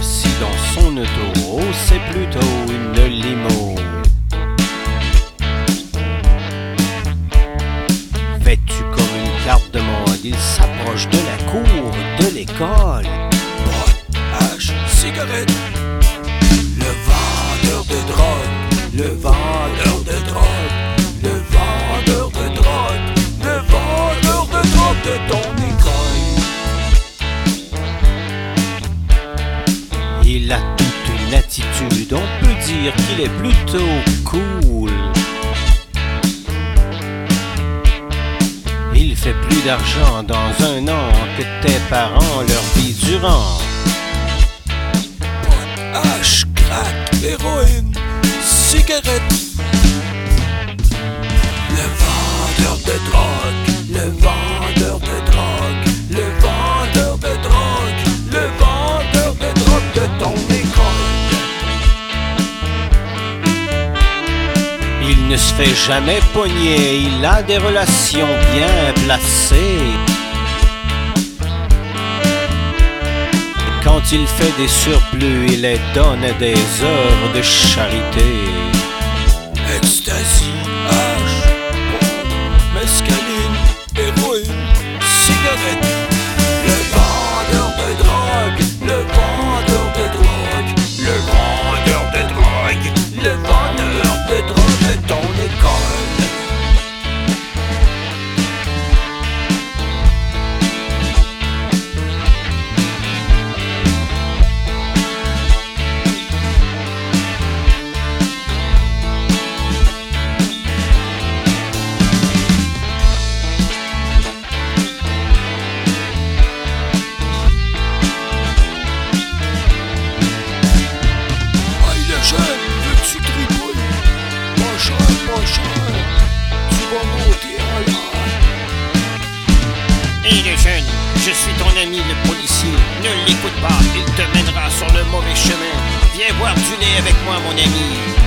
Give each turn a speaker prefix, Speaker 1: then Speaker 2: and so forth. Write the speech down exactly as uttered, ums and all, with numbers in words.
Speaker 1: assis dans son auto, oh c'est plutôt une limo. Vêtu comme une carte de monde, il s'approche de la cour de l'école.
Speaker 2: Pot, hache, cigarette. Le vendeur de drogue, le vendeur de drogue, le vendeur de drogue, le vendeur de drogue de ton école.
Speaker 1: Il a toute une attitude, on peut dire qu'il est plutôt cool. Il fait plus d'argent dans un an que tes parents leur vie durant.
Speaker 2: Pot, hache, crack, héroïne, cigarette. Le vendeur de drogue, le vendeur de drogue, le vendeur de drogue, le vendeur de drogue de ton école.
Speaker 1: Il ne se fait jamais pogner, il a des relations bien placées. Quand il fait des surplus, il les donne à des œuvres de charité.
Speaker 2: Ecstasy, hache, pot, mescaline, héroïne, cigarette. Le vendeur de drogue, le vendeur de drogue, le vendeur de drogue, le vendeur de drogue de ton école. Veux-tu tripouiller? Pas cher, pas cher, tu vas monter en l'air.
Speaker 1: Hé le jeune, je suis ton ami le policier. Ne l'écoute pas, il te mènera sur le mauvais chemin. Viens boire du lait avec moi mon ami.